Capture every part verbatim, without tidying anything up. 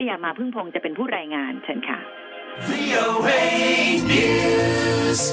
ยามาพึ่งพงษ์จะเป็นผู้รายงานเชิญค่ะวี โอ เอ News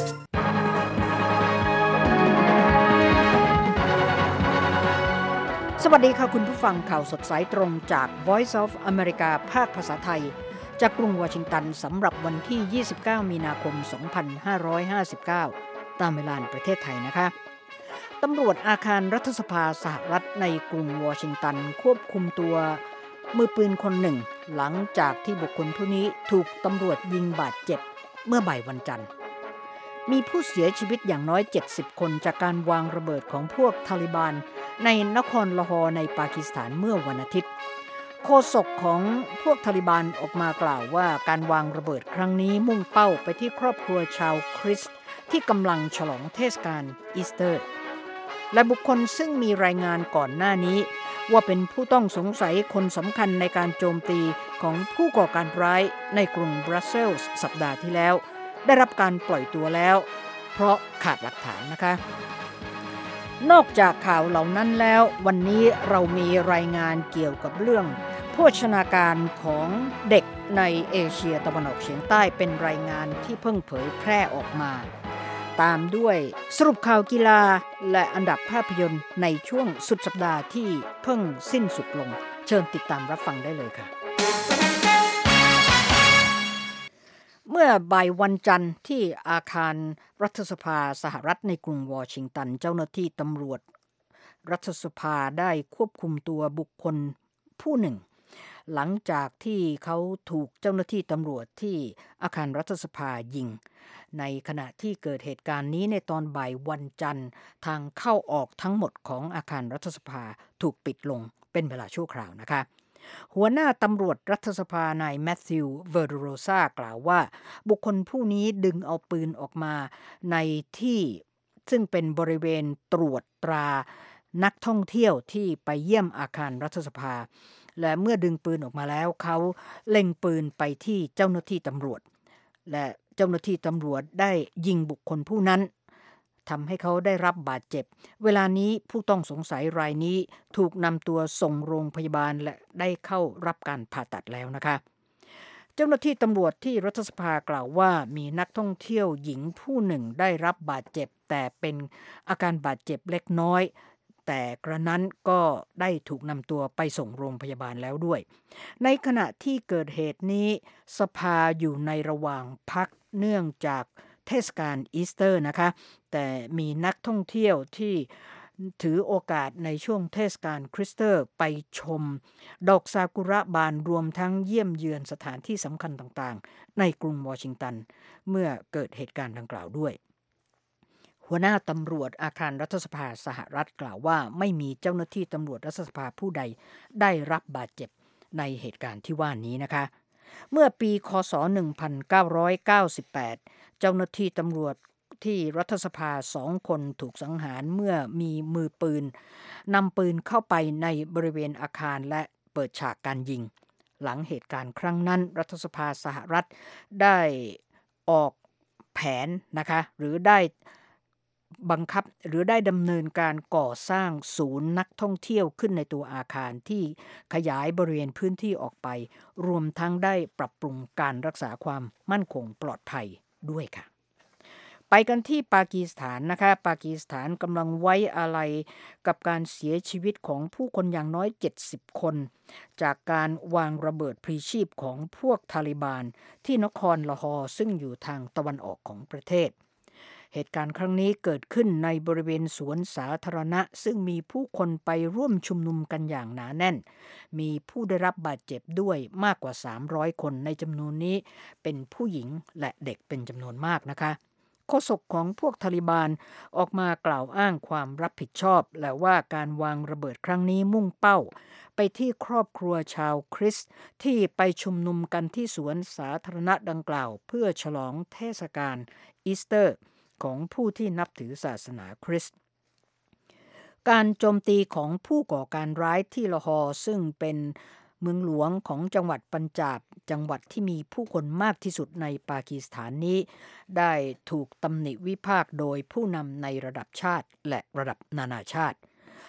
สวัสดีค่ะคุณผู้ฟังข่าวสดสายตรงจาก Voice of America ภาคภาษาไทยจากกรุงวอชิงตันสำหรับวันที่ยี่สิบเก้ามีนาคมสองพันห้าร้อยห้าสิบเก้าตามเวลาประเทศไทยนะคะตำรวจอาคารรัฐสภาสหรัฐในกรุงวอชิงตันควบคุมตัวมือปืนคนหนึ่งหลังจากที่บุคคลผู้นี้ถูกตำรวจยิงบาดเจ็บเมื่อบ่ายวันจันทร์มีผู้เสียชีวิตอย่างน้อยเจ็ดสิบคนจากการวางระเบิดของพวกทาลิบันในนครลาฮอร์ในปากีสถานเมื่อวันอาทิตย์โฆษกของพวกทาลิบันออกมากล่าวว่าการวางระเบิดครั้งนี้มุ่งเป้าไปที่ครอบครัวชาวคริสต์ที่กำลังฉลองเทศกาลอีสเตอร์และบุคคลซึ่งมีรายงานก่อนหน้านี้ว่าเป็นผู้ต้องสงสัยคนสำคัญในการโจมตีของผู้ก่อการร้ายในกรุงบรัสเซลส์สัปดาห์ที่แล้วได้รับการปล่อยตัวแล้วเพราะขาดหลักฐานนะคะนอกจากข่าวเหล่านั้นแล้ววันนี้เรามีรายงานเกี่ยวกับเรื่องโภชนาการของเด็กในเอเชียตะวันออกเฉียงใต้เป็นรายงานที่เพิ่งเผยแพร่ออกมาตามด้วยสรุปข่าวกีฬาและอันดับภาพยนตร์ในช่วงสุดสัปดาห์ที่เพิ่งสิ้นสุดลงเชิญติดตามรับฟังได้เลยค่ะเมื่อบ่ายวันจันทร์ที่อาคารรัฐสภาสหรัฐในกรุงวอชิงตันเจ้าหน้าที่ตำรวจรัฐสภาได้ควบคุมตัวบุคคลผู้หนึ่งหลังจากที่เขาถูกเจ้าหน้าที่ตำรวจที่อาคารรัฐสภายิงในขณะที่เกิดเหตุการณ์นี้ในตอนบ่ายวันจันทร์ทางเข้าออกทั้งหมดของอาคารรัฐสภาถูกปิดลงเป็นเวลาชั่วคราวนะคะหัวหน้าตำรวจรัฐสภานายแมทธิวเวอร์โรซากล่าวว่าบุคคลผู้นี้ดึงเอาปืนออกมาในที่ซึ่งเป็นบริเวณตรวจตรานักท่องเที่ยวที่ไปเยี่ยมอาคารรัฐสภาและเมื่อดึงปืนออกมาแล้วเขาเล็งปืนไปที่เจ้าหน้าที่ตำรวจและเจ้าหน้าที่ตำรวจได้ยิงบุคคลผู้นั้นทำให้เขาได้รับบาดเจ็บเวลานี้ผู้ต้องสงสัยรายนี้ถูกนำตัวส่งโรงพยาบาลและได้เข้ารับการผ่าตัดแล้วนะคะเจ้าหน้าที่ตำรวจที่รัฐสภากล่าวว่ามีนักท่องเที่ยวหญิงผู้หนึ่งได้รับบาดเจ็บแต่เป็นอาการบาดเจ็บเล็กน้อยแต่กระนั้นก็ได้ถูกนำตัวไปส่งโรงพยาบาลแล้วด้วยในขณะที่เกิดเหตุนี้สภาอยู่ในระหว่างพักเนื่องจากเทศกาลอีสเตอร์นะคะแต่มีนักท่องเที่ยวที่ถือโอกาสในช่วงเทศกาลคริสต์มาสไปชมดอกซากุระบานรวมทั้งเยี่ยมเยือนสถานที่สำคัญต่างๆในกรุงวอชิงตันเมื่อเกิดเหตุการณ์ดังกล่าวด้วยหัวหน้าตำรวจอาคารรัฐสภาสหรัฐกล่าวว่าไม่มีเจ้าหน้าที่ตำรวจรัฐสภาผู้ใดได้รับบาดเจ็บในเหตุการณ์ที่ว่านี้นะคะเมื่อปีคศหนึ่งพันเก้าร้อยเก้าสิบแปดเจ้าหน้าที่ตำรวจที่รัฐสภาสองคนถูกสังหารเมื่อมีมือปืนนำปืนเข้าไปในบริเวณอาคารและเปิดฉากการยิงหลังเหตุการณ์ครั้งนั้นรัฐสภาสหรัฐได้ออกแผนนะคะหรือได้บังคับหรือได้ดำเนินการก่อสร้างศูนย์นักท่องเที่ยวขึ้นในตัวอาคารที่ขยายบริเวณพื้นที่ออกไปรวมทั้งได้ปรับปรุงการรักษาความมั่นคงปลอดภัยด้วยค่ะไปกันที่ปากีสถานนะคะปากีสถานกำลังไว้อาลัยกับการเสียชีวิตของผู้คนอย่างน้อยเจ็ดสิบคนจากการวางระเบิดพลีชีพของพวกทาลิบันที่นครลาฮอร์ซึ่งอยู่ทางตะวันออกของประเทศเหตุการณ์ครั้งนี้เกิดขึ้นในบริเวณสวนสาธารณะซึ่งมีผู้คนไปร่วมชุมนุมกันอย่างหนาแน่นมีผู้ได้รับบาดเจ็บด้วยมากกว่าสามร้อยคนในจำนวนนี้เป็นผู้หญิงและเด็กเป็นจำนวนมากนะคะโฆษกของพวกทาลิบันออกมากล่าวอ้างความรับผิดชอบและว่าการวางระเบิดครั้งนี้มุ่งเป้าไปที่ครอบครัวชาวคริสต์ที่ไปชุมนุมกันที่สวนสาธารณะดังกล่าวเพื่อฉลองเทศกาลอีสเตอร์ของผู้ที่นับถือศาสนาคริสต์การโจมตีของผู้ก่อการร้ายที่ลาฮอร์ซึ่งเป็นเมืองหลวงของจังหวัดปัญจาบจังหวัดที่มีผู้คนมากที่สุดในปากีสถานนี้ได้ถูกตำหนิวิพากษ์โดยผู้นำในระดับชาติและระดับนานาชาติ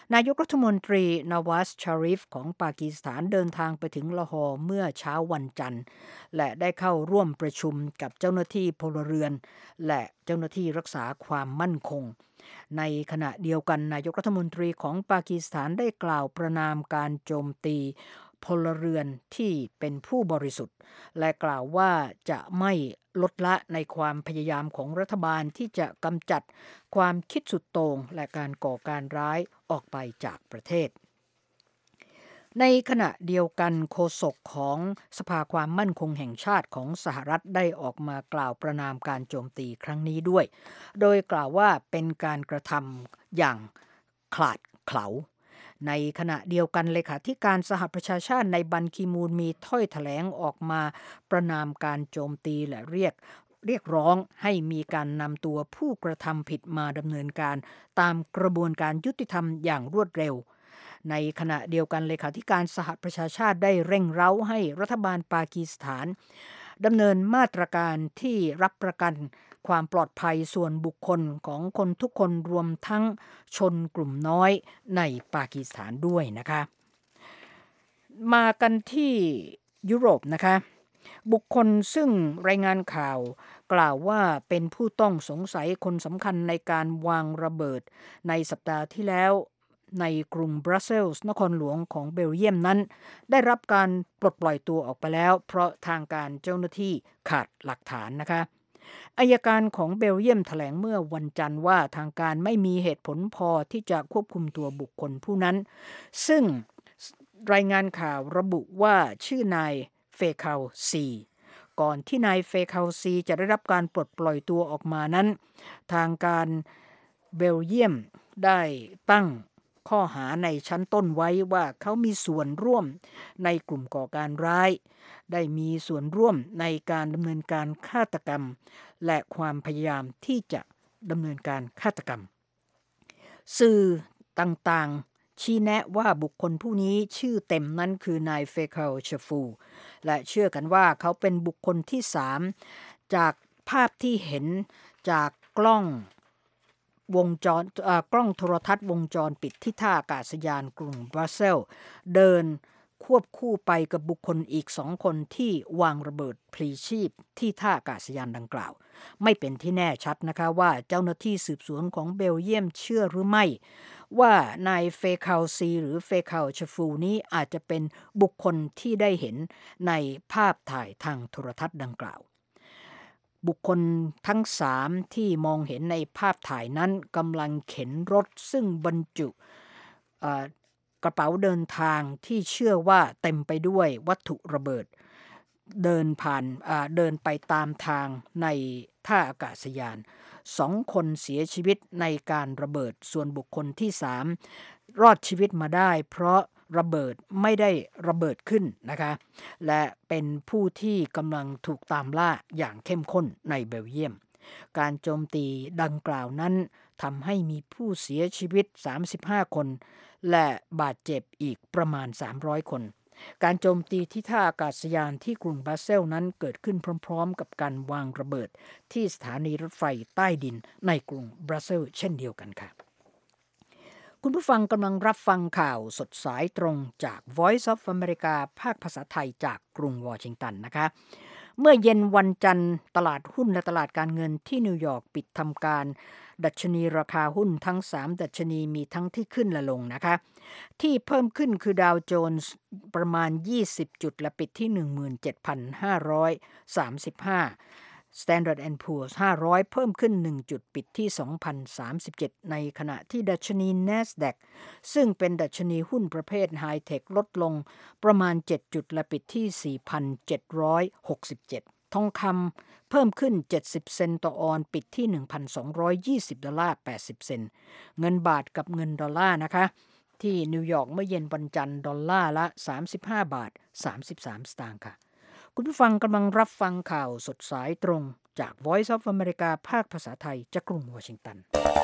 นายกรัฐมนตรีนาวาซชาริฟของปากีสถานเดินทางไปถึงละฮอร์เมื่อเช้าวันจันทร์และได้เข้าร่วมประชุมกับเจ้าหน้าที่พลเรือนและเจ้าหน้าที่รักษาความมั่นคงในขณะเดียวกันนายกรัฐมนตรีของปากีสถานได้กล่าวประณามการโจมตีพลเรือนที่เป็นผู้บริสุทธิ์และกล่าวว่าจะไม่ลดละในความพยายามของรัฐบาลที่จะกำจัดความคิดสุดโต่งและการก่อการร้ายออกไปจากประเทศในขณะเดียวกันโฆษกของสภาความมั่นคงแห่งชาติของสหรัฐได้ออกมากล่าวประณามการโจมตีครั้งนี้ด้วยโดยกล่าวว่าเป็นการกระทำอย่างขลาดเขลาในขณะเดียวกันเลขาธิการสหประชาชาติในบันคีมูนมีถ้อยแถลงออกมาประณามการโจมตีและเรียกเรียกร้องให้มีการนำตัวผู้กระทำผิดมาดำเนินการตามกระบวนการยุติธรรมอย่างรวดเร็วในขณะเดียวกันเลขาธิการสหประชาชาติได้เร่งเร้าให้รัฐบาลปากีสถานดำเนินมาตรการที่รับประกันความปลอดภัยส่วนบุคคลของคนทุกคนรวมทั้งชนกลุ่มน้อยในปากีสถานด้วยนะคะมากันที่ยุโรปนะคะบุคคลซึ่งรายงานข่าวกล่าวว่าเป็นผู้ต้องสงสัยคนสำคัญในการวางระเบิดในสัปดาห์ที่แล้วในกรุงบรัสเซลส์นครหลวงของเบลเยียมนั้นได้รับการปลดปล่อยตัวออกไปแล้วเพราะทางการเจ้าหน้าที่ขาดหลักฐานนะคะอัยการของเบลเยียมแถลงเมื่อวันจันทร์ว่าทางการไม่มีเหตุผลพอที่จะควบคุมตัวบุคคลผู้นั้นซึ่งรายงานข่าวระบุว่าชื่อนายเฟคาซีก่อนที่นายเฟคาซีจะได้รับการปลดปล่อยตัวออกมานั้นทางการเบลเยียมได้ตั้งข้อหาในชั้นต้นไว้ว่าเขามีส่วนร่วมในกลุ่มก่อการร้ายได้มีส่วนร่วมในการดำเนินการฆาตกรรมและความพยายามที่จะดำเนินการฆาตกรรมสื่อต่างๆชี้แนะว่าบุคคลผู้นี้ชื่อเต็มนั้นคือนายเฟคาชฟูและเชื่อกันว่าเขาเป็นบุคคลที่สามจากภาพที่เห็นจากกล้องวงจรกล้องโทรทัศน์วงจรปิดที่ท่าอากาศยานกรุงบรัสเซลส์เดินควบคู่ไปกับบุคคลอีกสองคนที่วางระเบิดพลีชีพที่ท่าอากาศยานดังกล่าวไม่เป็นที่แน่ชัดนะคะว่าเจ้าหน้าที่สืบสวนของเบลเยียมเชื่อหรือไม่ว่านายเฟคาซีหรือเฟคาชฟูนี้อาจจะเป็นบุคคลที่ได้เห็นในภาพถ่ายทางโทรทัศน์ดังกล่าวบุคคลทั้งสามที่มองเห็นในภาพถ่ายนั้นกำลังเข็นรถซึ่งบรรจุกระเป๋าเดินทางที่เชื่อว่าเต็มไปด้วยวัตถุระเบิดเดินผ่านเดินไปตามทางในท่าอากาศยานสองคนเสียชีวิตในการระเบิดส่วนบุคคลที่สามรอดชีวิตมาได้เพราะระเบิดไม่ได้ระเบิดขึ้นนะคะและเป็นผู้ที่กำลังถูกตามล่าอย่างเข้มข้นในเบลเยียมการโจมตีดังกล่าวนั้นทำให้มีผู้เสียชีวิตสามสิบห้าคนและบาดเจ็บอีกประมาณสามร้อยคนการโจมตีที่ท่าอากาศยานที่กรุงบรัสเซลส์นั้นเกิดขึ้นพร้อมๆกับการวางระเบิดที่สถานีรถไฟใต้ดินในกรุงบรัสเซลส์เช่นเดียวกันค่ะคุณผู้ฟังกำลังรับฟังข่าวสดสายตรงจาก Voice of America ภาคภาษาไทยจากกรุงวอชิงตันนะคะเมื่อเย็นวันจันทร์ตลาดหุ้นและตลาดการเงินที่นิวยอร์กปิดทำการดัชนีราคาหุ้นทั้งสามดัชนีมีทั้งที่ขึ้นและลงนะคะที่เพิ่มขึ้นคือดาวโจนส์ประมาณยี่สิบจุดและปิดที่ หนึ่งหมื่นเจ็ดพันห้าร้อยสามสิบห้าStandard แอนด์ Poor's ห้าร้อยเพิ่มขึ้นหนึ่งจุดปิดที่ สองพันสามสิบเจ็ด ในขณะที่ดัชนี NASDAQ ซึ่งเป็นดัชนีหุ้นประเภทไฮเทคลดลงประมาณเจ็ดจุดและปิดที่ สี่พันเจ็ดร้อยหกสิบเจ็ด ทองคำเพิ่มขึ้นเจ็ดสิบเซนต์ต่อออนซ์ปิดที่ หนึ่งพันสองร้อยยี่สิบดอลลาร์แปดสิบเซนต์เงินบาทกับเงินดอลลาร์นะคะที่นิวยอร์กเมื่อเย็นวันจันทร์ดอลลาร์ละสามสิบห้าบาทสามสิบสามสตางค์ค่ะคุณผู้ฟังกำลังรับฟังข่าวสดสายตรงจาก Voice of America ภาคภาษาไทยจากกรุงวอชิงตัน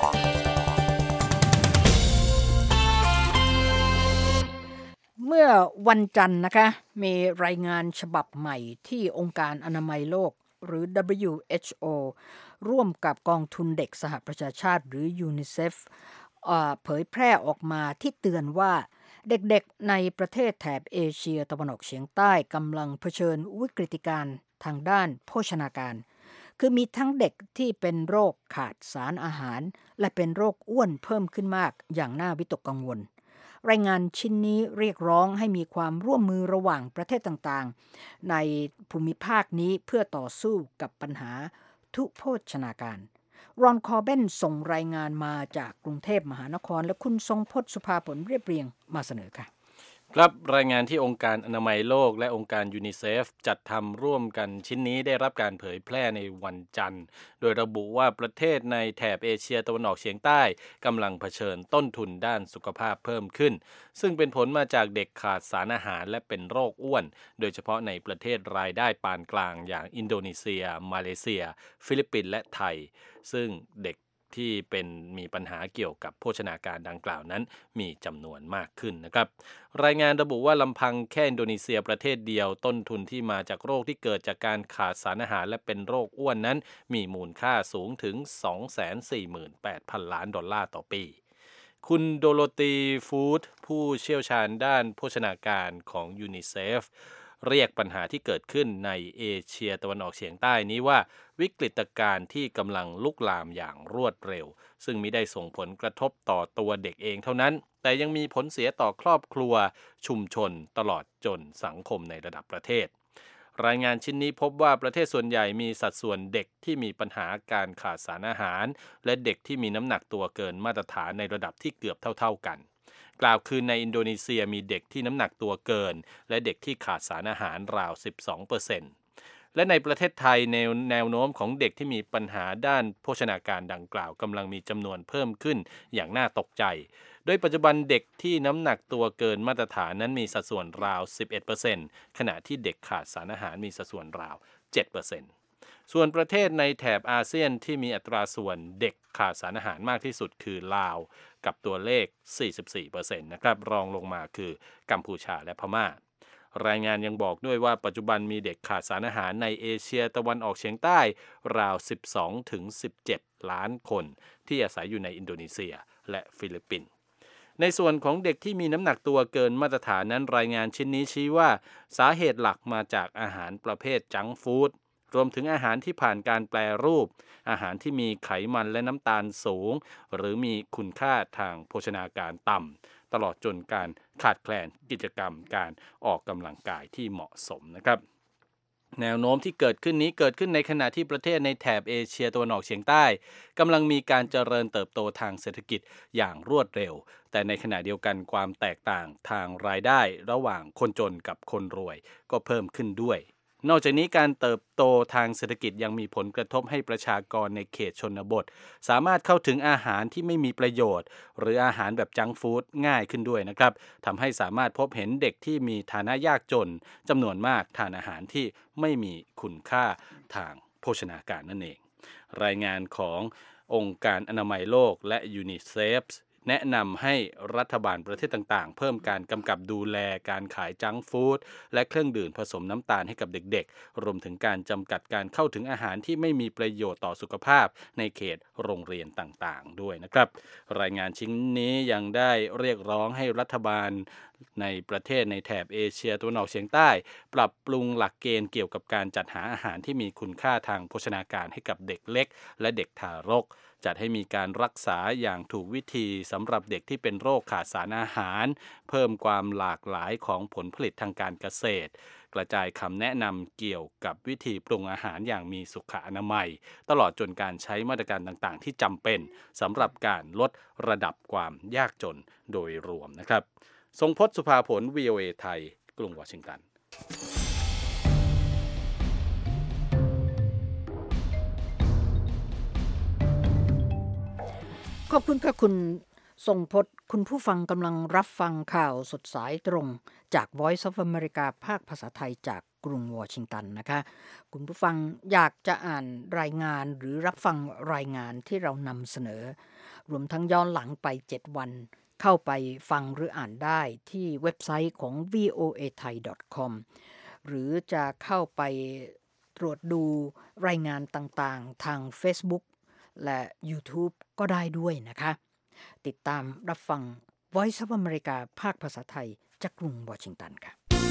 เมื่อวันจันทร์นะคะมีรายงานฉบับใหม่ที่องค์การอนามัยโลกหรือ ดับเบิลยู เอช โอ ร่วมกับกองทุนเด็กสหประชาชาติหรือ ยูนิเซฟเผยแพร่ออกมาที่เตือนว่าเด็กๆในประเทศแถบเอเชียตะวันออกเฉียงใต้กำลังเผชิญวิกฤตการณ์ทางด้านโภชนาการคือมีทั้งเด็กที่เป็นโรคขาดสารอาหารและเป็นโรคอ้วนเพิ่มขึ้นมากอย่างน่าวิตกกังวลรายงานชิ้นนี้เรียกร้องให้มีความร่วมมือระหว่างประเทศต่างๆในภูมิภาคนี้เพื่อต่อสู้กับปัญหาทุพโภชนาการรอนคอร์เบนส่งรายงานมาจากกรุงเทพมหานครและคุณทรงพจน์สุภาผลเรียบเรียงมาเสนอค่ะครับรายงานที่องค์การอนามัยโลกและองค์การยูนิเซฟจัดทำร่วมกันชิ้นนี้ได้รับการเผยแพร่ในวันจันทร์โดยระบุว่าประเทศในแถบเอเชียตะวันออกเฉียงใต้กำลังเผชิญต้นทุนด้านสุขภาพเพิ่มขึ้นซึ่งเป็นผลมาจากเด็กขาดสารอาหารและเป็นโรคอ้วนโดยเฉพาะในประเทศรายได้ปานกลางอย่างอินโดนีเซียมาเลเซียฟิลิปปินส์และไทยซึ่งเด็กที่เป็นมีปัญหาเกี่ยวกับโภชนาการดังกล่าวนั้นมีจำนวนมากขึ้นนะครับรายงานระบุว่าลำพังแค่อินโดนีเซียประเทศเดียวต้นทุนที่มาจากโรคที่เกิดจากการขาดสารอาหารและเป็นโรคอ้วนนั้นมีมูลค่าสูงถึง สองแสนสี่หมื่นแปดพัน ล้านดอลลาร์ต่อปีคุณโดโรธีฟูดผู้เชี่ยวชาญด้านโภชนาการของยูนิเซฟเรียกปัญหาที่เกิดขึ้นในเอเชียตะวันออกเฉียงใต้นี้ว่าวิกฤตการณ์ที่กำลังลุกลามอย่างรวดเร็วซึ่งมิได้ส่งผลกระทบต่อตัวเด็กเองเท่านั้นแต่ยังมีผลเสียต่อครอบครัวชุมชนตลอดจนสังคมในระดับประเทศรายงานชิ้นนี้พบว่าประเทศส่วนใหญ่มีสัดส่วนเด็กที่มีปัญหาการขาดสารอาหารและเด็กที่มีน้ำหนักตัวเกินมาตรฐานในระดับที่เกือบเท่าๆกันกล่าวคือในอินโดนีเซียมีเด็กที่น้ำหนักตัวเกินและเด็กที่ขาดสารอาหารราว สิบสองเปอร์เซ็นต์ และในประเทศไทยแนวแนวโน้มของเด็กที่มีปัญหาด้านโภชนาการดังกล่าวกำลังมีจำนวนเพิ่มขึ้นอย่างน่าตกใจโดยปัจจุบันเด็กที่น้ำหนักตัวเกินมาตรฐานนั้นมีสัดส่วนราว สิบเอ็ดเปอร์เซ็นต์ ขณะที่เด็กขาดสารอาหารมีสัดส่วนราว เจ็ดเปอร์เซ็นต์ส่วนประเทศในแถบอาเซียนที่มีอัตราส่วนเด็กขาดสารอาหารมากที่สุดคือลาวกับตัวเลข สี่สิบสี่เปอร์เซ็นต์ นะครับรองลงมาคือกัมพูชาและพม่ารายงานยังบอกด้วยว่าปัจจุบันมีเด็กขาดสารอาหารในเอเชียตะวันออกเฉียงใต้ราว สิบสองถึงสิบเจ็ด ล้านคนที่อาศัยอยู่ในอินโดนีเซียและฟิลิปปินส์ในส่วนของเด็กที่มีน้ำหนักตัวเกินมาตรฐานนั้นรายงานชิ้นนี้ชี้ว่าสาเหตุหลักมาจากอาหารประเภทจังก์ฟู้ดรวมถึงอาหารที่ผ่านการแปรรูปอาหารที่มีไขมันและน้ำตาลสูงหรือมีคุณค่าทางโภชนาการต่ำตลอดจนการขาดแคลนกิจกรรมการออกกำลังกายที่เหมาะสมนะครับแนวโน้มที่เกิดขึ้นนี้เกิดขึ้นในขณะที่ประเทศในแถบเอเชียตะวันออกเฉียงใต้กำลังมีการเจริญเติบโตทางเศรษฐกิจอย่างรวดเร็วแต่ในขณะเดียวกันความแตกต่างทางรายได้ระหว่างคนจนกับคนรวยก็เพิ่มขึ้นด้วยนอกจากนี้การเติบโตทางเศรษฐกิจยังมีผลกระทบให้ประชากรในเขตชนบทสามารถเข้าถึงอาหารที่ไม่มีประโยชน์หรืออาหารแบบจังก์ฟู้ดง่ายขึ้นด้วยนะครับทำให้สามารถพบเห็นเด็กที่มีฐานะยากจนจำนวนมากทานอาหารที่ไม่มีคุณค่าทางโภชนาการนั่นเองรายงานขององค์การอนามัยโลกและยูนิเซฟแนะนำให้รัฐบาลประเทศต่างๆเพิ่มการกำกับดูแลการขายจังก์ฟู้ดและเครื่องดื่มผสมน้ำตาลให้กับเด็กๆรวมถึงการจำกัดการเข้าถึงอาหารที่ไม่มีประโยชน์ต่อสุขภาพในเขตโรงเรียนต่างๆด้วยนะครับรายงานชิ้นนี้ยังได้เรียกร้องให้รัฐบาลในประเทศในแถบเอเชียตะวันออกเฉียงใต้ปรับปรุงหลักเกณฑ์เกี่ยวกับการจัดหาอาหารที่มีคุณค่าทางโภชนาการให้กับเด็กเล็กและเด็กทารกจัดให้มีการรักษาอย่างถูกวิธีสำหรับเด็กที่เป็นโรคขาดสารอาหารเพิ่มความหลากหลายของผลผลิตทางการเกษตรกระจายคำแนะนำเกี่ยวกับวิธีปรุงอาหารอย่างมีสุขอนามัยตลอดจนการใช้มาตรการต่างๆที่จำเป็นสำหรับการลดระดับความยากจนโดยรวมนะครับทรงพจน์สุภาผล วี โอ เอ ไทยกรุงวอชิงตันขอบคุณค่ะคุณทรงพจน์คุณผู้ฟังกำลังรับฟังข่าวสดสายตรงจาก Voice of America ภาคภาษาไทยจากกรุงวอชิงตันนะคะคุณผู้ฟังอยากจะอ่านรายงานหรือรับฟังรายงานที่เรานำเสนอรวมทั้งย้อนหลังไปเจ็ดวันเข้าไปฟังหรืออ่านได้ที่เว็บไซต์ของ วี โอ เอ ไทย ดอท คอม หรือจะเข้าไปตรวจดูรายงานต่างๆทาง Facebook และ YouTube ก็ได้ด้วยนะคะติดตามรับฟัง Voice of America ภาคภาษาไทยจากกรุงวอชิงตันค่ะ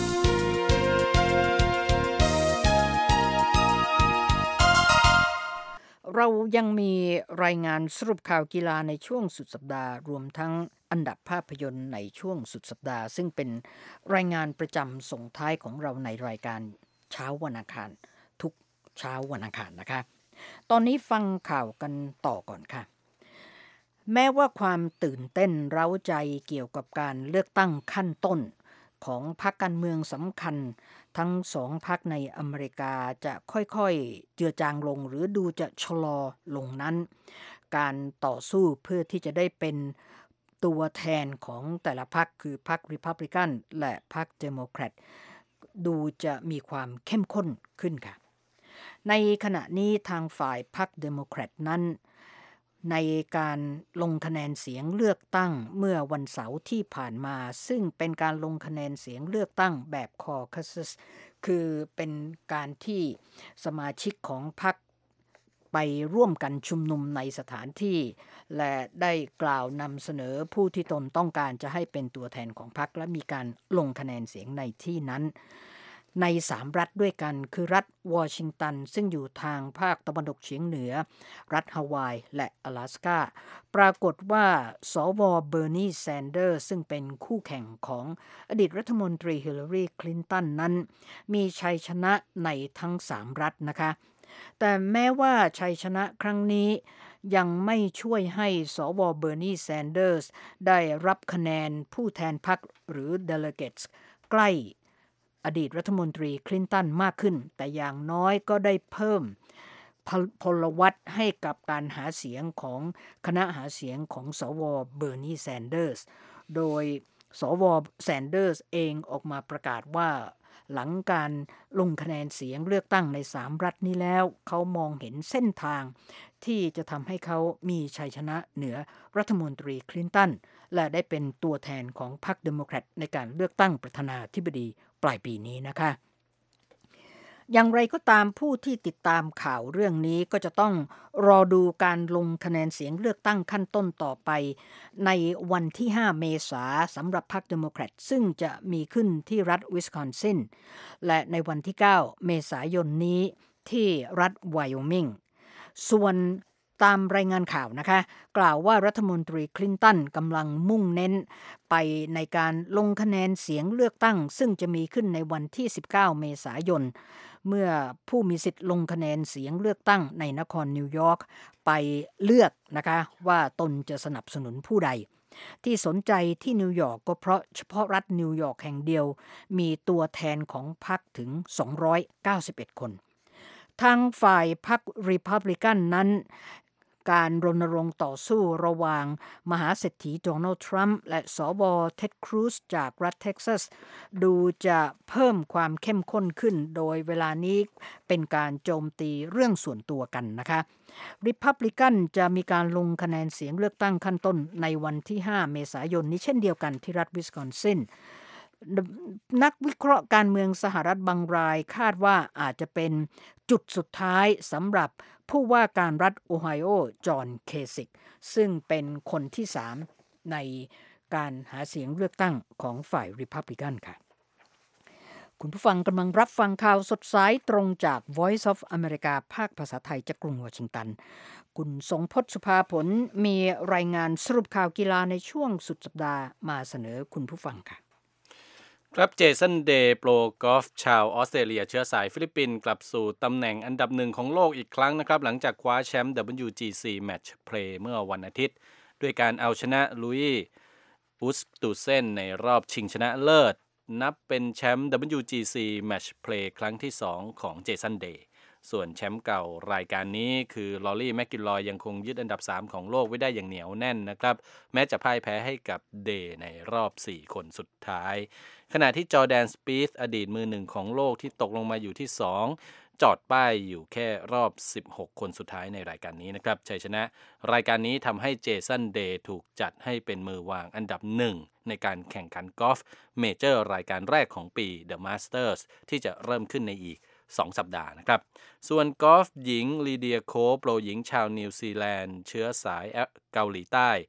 เรายังมีรายงานสรุปข่าวกีฬาในช่วงสุดสัปดาห์รวมทั้งอันดับภาพยนตร์ในช่วงสุดสัปดาห์ซึ่งเป็นรายงานประจำส่งท้ายของเราในรายการเช้าวันอังคารทุกเช้าวันอังคารนะคะตอนนี้ฟังข่าวกันต่อก่อนค่ะแม้ว่าความตื่นเต้นเร้าใจเกี่ยวกับการเลือกตั้งขั้นต้นของพรรคการเมืองสำคัญทั้งสองพรรคในอเมริกาจะค่อยๆเจือจางลงหรือดูจะชะลอลงนั้นการต่อสู้เพื่อที่จะได้เป็นตัวแทนของแต่ละพรรคคือพรรครีพับลิกันและพรรคเดโมแครตดูจะมีความเข้มข้นขึ้นค่ะในขณะนี้ทางฝ่ายพรรคเดโมแครตนั้นในการลงคะแนนเสียงเลือกตั้งเมื่อวันเสาร์ที่ผ่านมาซึ่งเป็นการลงคะแนนเสียงเลือกตั้งแบบคอคัสคือเป็นการที่สมาชิกของพรรคไปร่วมกันชุมนุมในสถานที่และได้กล่าวนำเสนอผู้ที่ตนต้องการจะให้เป็นตัวแทนของพรรคและมีการลงคะแนนเสียงในที่นั้นในสามรัฐด้วยกันคือรัฐวอชิงตันซึ่งอยู่ทางภาคตะวันตกเฉียงเหนือรัฐฮาวายและ阿拉斯กาปรากฏว่าสวเบอร์นีแซนเดอร์ซึ่งเป็นคู่แข่งของอดีตรัฐมนตรีฮิลลารีคลินตันนั้นมีชัยชนะในทั้งสามรัฐนะคะแต่แม้ว่าชัยชนะครั้งนี้ยังไม่ช่วยให้สวเบอร์นีแซนเดอร์สได้รับคะแนนผู้แทนพรรคหรือ delegates ใกล้อดีตรัฐมนตรีคลินตันมากขึ้นแต่อย่างน้อยก็ได้เพิ่มพลวัตให้กับการหาเสียงของคณะหาเสียงของสวเบอร์นีแซนเดอร์สโดยสวแซนเดอร์สเองออกมาประกาศว่าหลังการลงคะแนนเสียงเลือกตั้งในสามรัฐนี้แล้วเขามองเห็นเส้นทางที่จะทำให้เขามีชัยชนะเหนือรัฐมนตรีคลินตันและได้เป็นตัวแทนของพรรคเดโมแครตในการเลือกตั้งประธานาธิบดีปลายปีนี้นะคะอย่างไรก็ตามผู้ที่ติดตามข่าวเรื่องนี้ก็จะต้องรอดูการลงคะแนนเสียงเลือกตั้งขั้นต้นต่อไปในวันที่ห้าเมษายนสำหรับพรรคเดโมแครตซึ่งจะมีขึ้นที่รัฐวิสคอนซินและในวันที่เก้าเมษายนนี้ที่รัฐไวโอมิงส่วนตามรายงานข่าวนะคะกล่าวว่ารัฐมนตรีคลินตันกำลังมุ่งเน้นไปในการลงคะแนนเสียงเลือกตั้งซึ่งจะมีขึ้นในวันที่สิบเก้าเมษายนเมื่อผู้มีสิทธิ์ลงคะแนนเสียงเลือกตั้งในนครนิวยอร์กไปเลือกนะคะว่าตนจะสนับสนุนผู้ใดที่สนใจที่นิวยอร์กก็เพราะเฉพาะรัฐนิวยอร์กแห่งเดียวมีตัวแทนของพรรคถึงสองร้อยเก้าสิบเอ็ดคนทางฝ่ายพรรครีพับลิกันนั้นการรณรงค์ต่อสู้ระหว่างมหาเศรษฐีโดนัลด์ทรัมป์และสวเท็ดครูซจากรัฐเท็กซัสดูจะเพิ่มความเข้มข้นขึ้นโดยเวลานี้เป็นการโจมตีเรื่องส่วนตัวกันนะคะริพับลิกันจะมีการลงคะแนนเสียงเลือกตั้งขั้นต้นในวันที่ห้าเมษายนนี้เช่นเดียวกันที่รัฐวิสคอนซินนักวิเคราะห์การเมืองสหรัฐบางรายคาดว่าอาจจะเป็นจุดสุดท้ายสำหรับผู้ว่าการรัฐโอไฮโอจอห์นเคสิกซึ่งเป็นคนที่สามในการหาเสียงเลือกตั้งของฝ่ายริพับลิกันค่ะคุณผู้ฟังกำลังรับฟังข่าวสดสายตรงจาก Voice of America ภาคภาษาไทยจากกรุงวอชิงตันคุณสงพจน์สุภาผลมีรายงานสรุปข่าวกีฬาในช่วงสุดสัปดาห์มาเสนอคุณผู้ฟังค่ะครับเจสันเดย์โปรกอล์ฟชาวออสเตรเลียเชื้อสายฟิลิปปินส์กลับสู่ตำแหน่งอันดับหนึ่งของโลกอีกครั้งนะครับหลังจากคว้าแชมป์ ดับเบิลยู จี ซี Match Play เมื่อวันอาทิตย์ด้วยการเอาชนะลุยส์อุสตูเซนในรอบชิงชนะเลิศนับเป็นแชมป์ ดับเบิลยู จี ซี Match Play ครั้งที่สองของเจสันเดย์ส่วนแชมป์เก่ารายการนี้คือลอรี่แมคกิลลอยยังคงยึดอันดับสามของโลกไว้ได้อย่างเหนียวแน่นนะครับแม้จะพ่ายแพ้ให้กับเดย์ในรอบสี่คนสุดท้ายขณะที่จอร์แดนสปีธอดีตมือหนึ่งของโลกที่ตกลงมาอยู่ที่สองจอดป้ายอยู่แค่รอบสิบหกคนสุดท้ายในรายการนี้นะครับชัยชนะรายการนี้ทำให้เจสันเดย์ถูกจัดให้เป็นมือวางอันดับหนึ่งในการแข่งขันกอล์ฟเมเจอร์รายการแรกของปี The Masters ที่จะเริ่มขึ้นในอีกสองสัปดาห์นะครับส่วนกอล์ฟหญิงลีเดียโคโปรหญิงชาวนิวซีแลนด์เชื้อสายเกาหลีใต้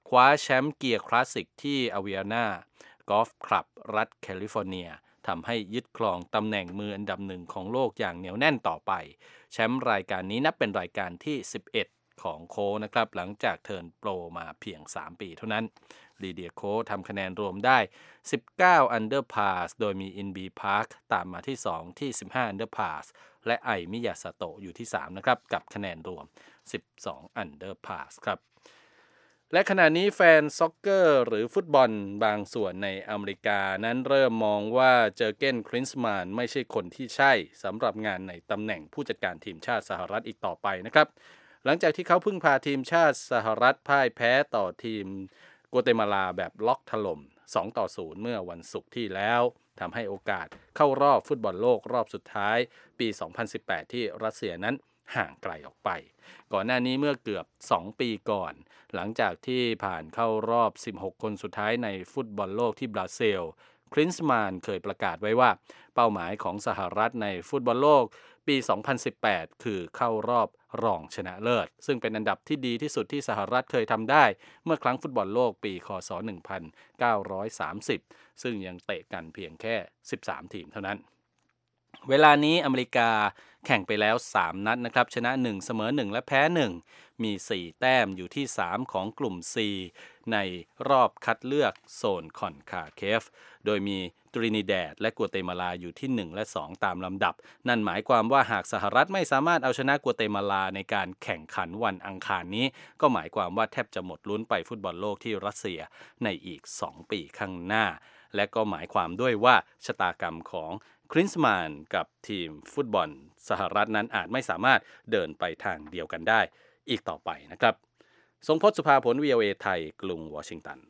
คว้าแชมป์เกียร์คลาสสิกที่อเวียนากอล์ฟคลับรัฐแคลิฟอร์เนียทำให้ยึดครองตำแหน่งมืออันดับหนึ่งของโลกอย่างเหนียวแน่นต่อไปแชมป์รายการนี้นับเป็นรายการที่สิบเอ็ดของโค้นะครับหลังจากเทิร์นโปรมาเพียงสามปีเท่านั้นลีเดียโค้ทำคะแนนรวมได้สิบเก้าอันเดอร์พาสโดยมีอินบีพาร์คตามมาที่สองที่สิบห้าอันเดอร์พาสและไอมิยาสโตะอยู่ที่สามนะครับกับคะแนนรวมสิบสองอันเดอร์พาสครับและขณะนี้แฟนซ็อกเกอร์หรือฟุตบอลบางส่วนในอเมริกานั้นเริ่มมองว่าเจอร์เก้นคลินส์แมนไม่ใช่คนที่ใช่สำหรับงานในตำแหน่งผู้จัดการทีมชาติสหรัฐอีกต่อไปนะครับหลังจากที่เขาพึ่งพาทีมชาติสหรัฐพ่ายแพ้ต่อทีมกัวเตมาลาแบบล็อกถล่มสองต่อศูนย์เมื่อวันศุกร์ที่แล้วทำให้โอกาสเข้ารอบฟุตบอลโลกรอบสุดท้ายปีสองพันสิบแปดที่รัสเซียนั้นห่างไกลออกไปก่อนหน้านี้เมื่อเกือบสองปีก่อนหลังจากที่ผ่านเข้ารอบสิบหกคนสุดท้ายในฟุตบอลโลกที่บราซิลคลินส์แมนเคยประกาศไว้ว่าเป้าหมายของสหรัฐในฟุตบอลโลกปีสองพันสิบแปดคือเข้ารอบรองชนะเลิศซึ่งเป็นอันดับที่ดีที่สุดที่สหรัฐเคยทำได้เมื่อครั้งฟุตบอลโลกปีคศหนึ่งพันเก้าร้อยสามสิบซึ่งยังเตะกันเพียงแค่สิบสามทีมเท่านั้นเวลานี้อเมริกาแข่งไปแล้วสามนัดนะครับชนะหนึ่งเสมอหนึ่งและแพ้หนึ่งมีสี่แต้มอยู่ที่สามของกลุ่ม C ในรอบคัดเลือกโซนคอนคาเคฟโดยมีตรินิแดดและกัวเตมาลาอยู่ที่หนึ่งและสองตามลำดับนั่นหมายความว่าหากสหรัฐไม่สามารถเอาชนะกัวเตมาลาในการแข่งขันวันอังคารนี้ก็หมายความว่าแทบจะหมดลุ้นไปฟุตบอลโลกที่รัสเซียในอีกสองปีข้างหน้าและก็หมายความด้วยว่าชะตากรรมของคลินส์แมนกับทีมฟุตบอลสหรัฐนั้นอาจไม่สามารถเดินไปทางเดียวกันได้อีกต่อไปนะครับทรงพจน์สุภาผล วี โอ เอ ไทยกรุงวอชิงตัน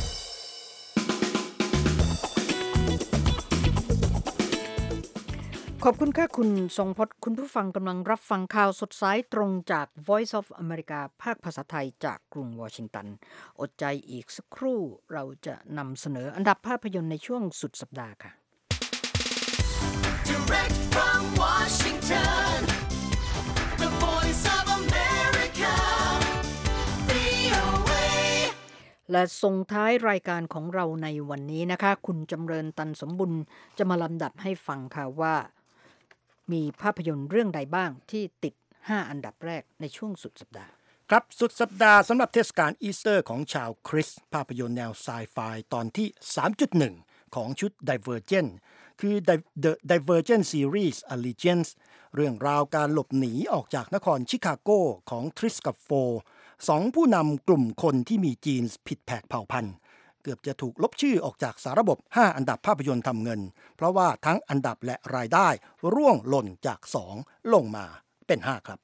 ขอบคุณค่ะคุณทรงพจน์คุณผู้ฟังกำลังรับฟังข่าวสดสายตรงจาก Voice of America ภาคภาษาไทยจากกรุงวอชิงตันอดใจอีกสักครู่เราจะนำเสนออันดับภาพยนตร์ในช่วงสุดสัปดาห์ค่ะ Direct from Washington, the voice of America, วี โอ เอและส่งท้ายรายการของเราในวันนี้นะคะคุณจำเริญตันสมบุญจะมาลำดับให้ฟังค่ะว่ามีภาพยนตร์เรื่องใดบ้างที่ติดห้าอันดับแรกในช่วงสุดสัปดาห์ครับสุดสัปดาห์สำหรับเทศกาลอีสเตอร์ของชาวคริสต์ภาพยนตร์แนวไซไฟตอนที่ สามจุดหนึ่ง ของชุด Divergent คือ The Divergent Series Allegiance เรื่องราวการหลบหนีออกจากนครชิคาโกของทริสกับโฟสองผู้นำกลุ่มคนที่มีจีนผิดแผกเผ่าพันธุ์เกือบจะถูกลบชื่อออกจากสาระบบห้าอันดับภาพยนตร์ทำเงินเพราะว่าทั้งอันดับและรายได้ร่วงหล่นจากสองลงมาเป็นห้าครับ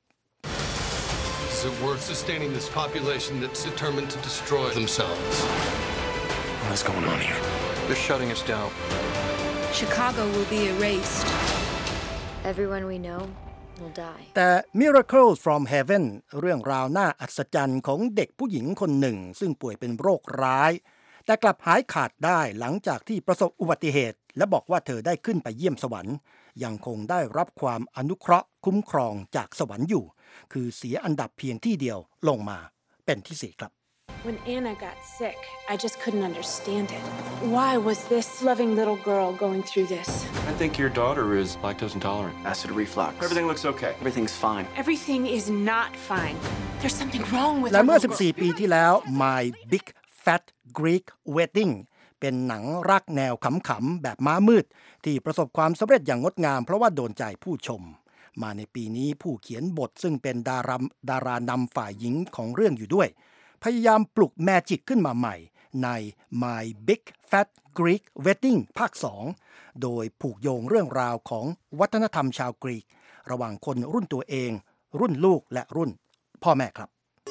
Is it worth sustaining this population that's determined to destroy themselves? What is going on here? They're shutting us down. Chicago will be erased. Everyone we know will die. แต่ Miracle from Heaven เรื่องราวน่าอัศจรรย์ของเด็กผู้หญิงคนหนึ่งซึ่งป่วยเป็นโรคร้ายแต่กลับหายขาดได้หลังจากที่ประสบอุบัติเหตุและบอกว่าเธอได้ขึ้นไปเยี่ยมสวรรค์ยังคงได้รับความอนุเคราะห์คุ้มครองจากสวรรค์อยู่คือเสียอันดับเพียงที่เดียวลงมาเป็นที่สี่ครับ When Anna got sick, I just couldn't understand it. Why was this loving little girl going through this? I think your daughter is lactose intolerant. Acid reflux. Everything looks okay. Everything's fine. Everything is not fine. There's something wrong with และเมื่อ her สิบสี่ ปีที่แล้ว My Big Fat Greek Wedding เป็นหนังรักแนวขำๆแบบม้ามืดที่ประสบความสำเร็จอย่างงดงามเพราะว่าโดนใจผู้ชมมาในปีนี้ผู้เขียนบทซึ่งเป็นดาราดารานำฝ่ายหญิงของเรื่องอยู่ด้วยพยายามปลุกแมจิกขึ้นมาใหม่ใน My Big Fat Greek Wedding ภาคสองโดยผูกโยงเรื่องราวของวัฒนธรรมชาวกรีกระหว่างคนรุ่นตัวเองรุ่นลูกและรุ่นพ่อแม่ครับ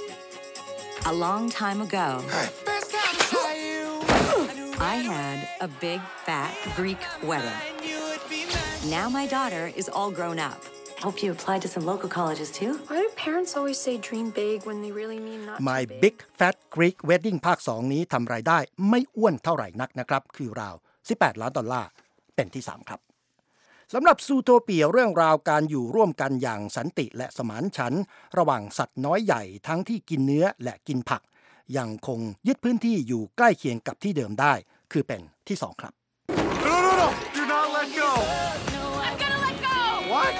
A long time ago, I had a big fat Greek wedding. Now my daughter is all grown up. Hope you applied to some local colleges too. Why do parents always say dream big when they really mean not My too big? Big Fat Greek Wedding ภาคสองนี้ทำรายได้ไม่อ้วนเท่าไหร่นักนะครับคือราวสิบแปดล้านดอลลาร์เป็นที่สามครับสำหรับซูโทเปียเรื่องราวการอยู่ร่วมกันอย่างสันติและสมานฉันท์ระหว่างสัตว์น้อยใหญ่ทั้งที่กินเนื้อและกินผักยังคงยึดพื้นที่อยู่ใกล้เคียงกับที่เดิมได้คือเป็นที่สองครับ No, no, no! Do not let go! I'm gonna let go! What?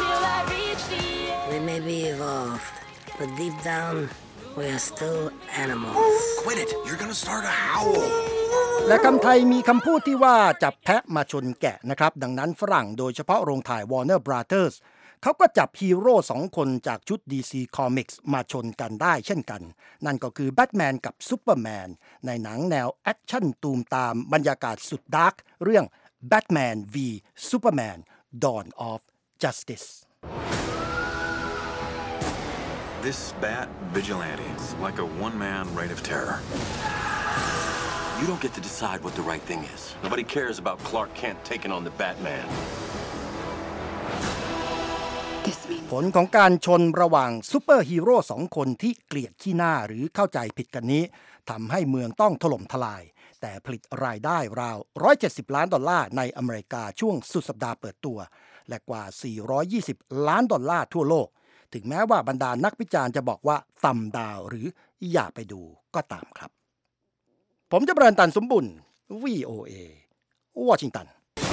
We may be evolved, but deep down, we are still animals. Quit it! You're gonna start a howl. และคำไทยมีคำพูดที่ว่าจับแพะมาชนแกะนะครับดังนั้นฝรั่งโดยเฉพาะโรงถ่าย Warner Brothers เขาก็จับฮีโร่สองคนจากชุด ดี ซี Comics มาชนกันได้เช่นกันนั่นก็คือแบทแมนกับซูเปอร์แมนในหนังแนวแอคชั่นตูมตามบรรยากาศสุดดาร์กเรื่อง Batman v Superman Dawn of Justice This bat vigilante is like a one-man reign of terror. You don't get to decide what the right thing is. Nobody cares about Clark Kent taking on the Batman. ผลของการชนระหว่างซูเปอร์ฮีโร่สองคนที่เกลียดขี้หน้าหรือเข้าใจผิดกันนี้ทำให้เมืองต้องถล่มทลายแต่ผลิตรายได้ราวหนึ่งร้อยเจ็ดสิบล้านดอลลาร์ในอเมริกาช่วงสุดสัปดาห์เปิดตัวและกว่าสี่ร้อยยี่สิบล้านดอลลาร์ทั่วโลกถึงแม้ว่าบรรดานักวิจารณ์จะบอกว่าต่ำดาวหรืออย่าไปดูก็ตามครับผมจะเบริญตันสมบุญ วี โอ เอ วอชิงตัน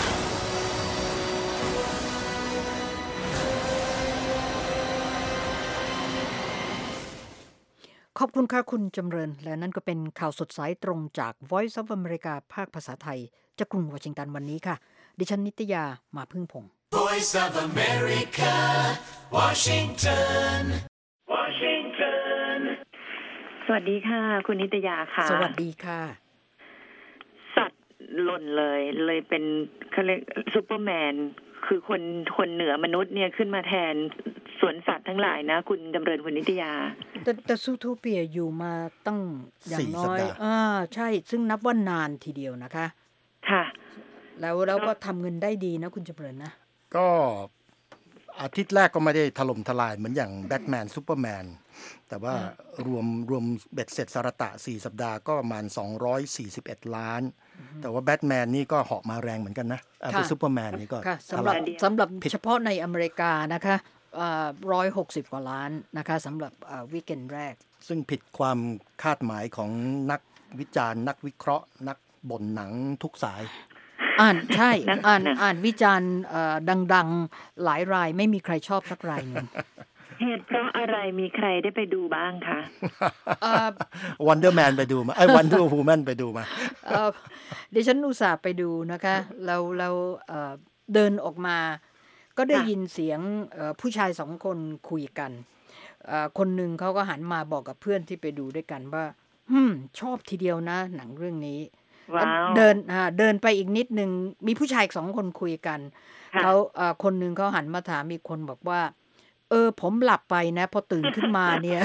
ขอบคุณค่ะคุณจำเริญและนั่นก็เป็นข่าวสดสายตรงจาก Voice of America ภาคภาษาไทยจากกรุงวอชิงตันวันนี้ค่ะดิฉันนิตยามาพึ่งพงศ์ Voice of America Washington Washington สวัสดีค่ะคุณนิตยาค่ะสวัสดีค่ะสัตว์หล่นเลยเลยเป็นเขาเรียกซูเปอร์แมนคือคนคนเหนือมนุษย์เนี่ยขึ้นมาแทนสวนสัตว์ทั้งหลายนะคุณดำเริญคุณนิตยาแต่แต่ซูโทเปียอยู่มาตั้งอย่างน้อยอ่าใช่ซึ่งนับว่านานทีเดียวนะคะค่ะแล้วแล้วก็ทำเงินได้ดีนะคุณจำเริญนะก็อาทิตย์แรกก็ไม่ได้ถล่มทลายเหมือนอย่างแบทแมนซูเปอร์แมนแต่ว่ารวมรวมเบ็ดเสร็จสารตะสี่สัปดาห์ก็ประมาณสองร้อยสี่สิบเอ็ดล้านแต่ว่าแบทแมนนี่ก็เหาะมาแรงเหมือนกันนะเป็นซูเปอร์แมนนี่ก็สำหรับสำหรับเฉพาะในอเมริกานะคะหนึ่งร้อยหกสิบกว่าล้านนะคะสำหรับวีคเอนด์แรกซึ่งผิดความคาดหมายของนักวิจารณ์นักวิเคราะห์นักบ่นหนังทุกสายอ่านใช่อ่านอ่านวิจารณ์ดังๆหลายรายไม่มีใครชอบสักรายนึงเหตุเพราะอะไรมีใครได้ไปดูบ้างคะวันเดอร์แมนไปดูมาไอ้วันเดอร์วูแมนไปดูมาดิฉันอุตส่าห์ไปดูนะคะเราเราเดินออกมาก็ได้ยินเสียงผู้ชายสองคนคุยกันคนหนึ่งเขาก็หันมาบอกกับเพื่อนที่ไปดูด้วยกันว่าฮึมชอบทีเดียวนะหนังเรื่องนี้เดินเดินไปอีกนิดนึงมีผู้ชายสองคนคุยกันเขาคนหนึ่งเขาหันมาถามอีกคนบอกว่าเออผมหลับไปนะพอตื่นขึ้นมาเนี่ย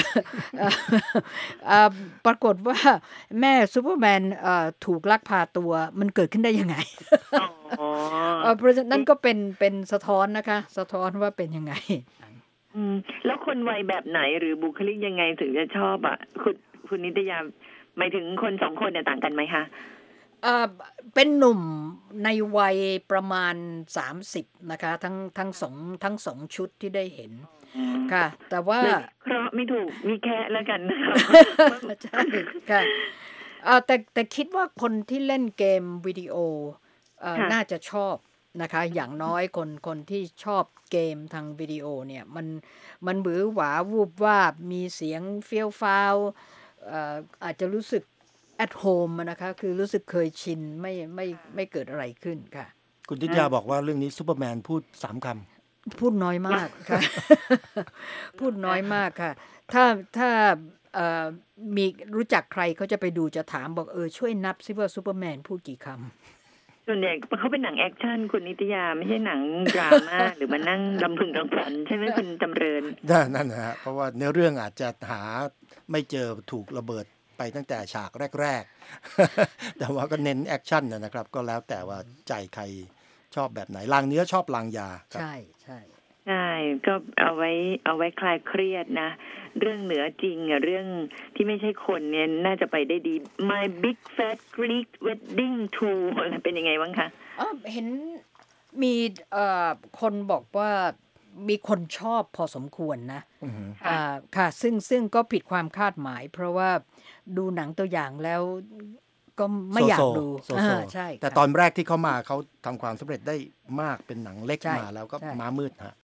ปรากฏว่าแม่ซูเปอร์แมนถูกลักพาตัวมันเกิดขึ้นได้ยังไงเพราะฉะนั้นก็เป็นเป็นสะท้อนนะคะสะท้อนว่าเป็นยังไงแล้วคนวัยแบบไหนหรือบุคลิกยังไงถึงจะชอบอ่ะคุณคุณนิตยาหมายถึงคนสองคนเนี่ยต่างกันไหมคะเป็นหนุ่มในวัยประมาณสามสิบนะคะทั้งทั้งสองทั้งสองชุดที่ได้เห็นค่ะแต่ว่าเคราะห์ไม่ถูกมีแค่แล้วกันนะคะใช่ค่ะแต่แต่คิดว่าคนที่เล่นเกมวิดีโอน่าจะชอบนะคะอย่างน้อยคนคนที่ชอบเกมทางวิดีโอเนี่ยมันมันบือหวาวูบวาบมีเสียงเฟี้ยวฟ้าวอาจจะรู้สึกat home นะคะคือรู้สึกเคยชินไม่ไม่ไม่เกิดอะไรขึ้นค่ะคุณทิตยาบอกว่าเรื่องนี้ซูเปอร์แมนพูดสามคำพูดน้อยมากค่ะ พูดน้อยมากค่ะถ้าถ้ามีรู้จักใครเขาจะไปดูจะถามบอกเออช่วยนับซิว่าซูเปอร์แมนพูดกี่คำส่วนใหญ่เขาเป็นหนังแอคชั่นคุณนิตยาไม่ใช่หนังดราม่าหรือมานั่งลำพึงลำพันใช่ไหมคุณจำเริญนั่นนะฮะเพราะว่าเนื้อเรื่องอาจจะหาไม่เจอถูกระเบิดไปตั้งแต่ฉากแรกๆแต่ว่าก็เน้นแอคชั่นนะครับก็แล้วแต่ว่าใจใครชอบแบบไหนลางเนื้อชอบลางยาใช่ใช่ใช่ก็เอาไว้เอาไว้คลายเครียดนะเรื่องเหนือจริงอ่ะเรื่องที่ไม่ใช่คนเนี่ยน่าจะไปได้ดี My Big Fat Greek Wedding ทู เป็นยังไงบ้างคะอ๋อเห็นมีคนบอกว่ามีคนชอบพอสมควรนะอ่าค่ะซึ่งซึ่งก็ผิดความคาดหมาย เพราะว่าดูหนังตัวอย่างแล้วก็ไม่อยากดูใช่แต่ตอนแรกที่เขามาเขาทำความสำเร็จได้มากเป็นหนังเล็กมาแล้วก็ม้ามืดฮะ